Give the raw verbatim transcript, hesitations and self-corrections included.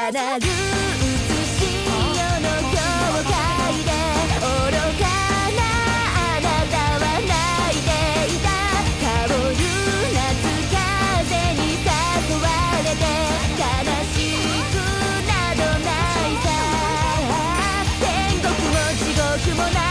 なる美しい世の境界で愚かなあなたは泣いていた。香る夏風に誘われて悲しくなどないさ。天国も地獄もない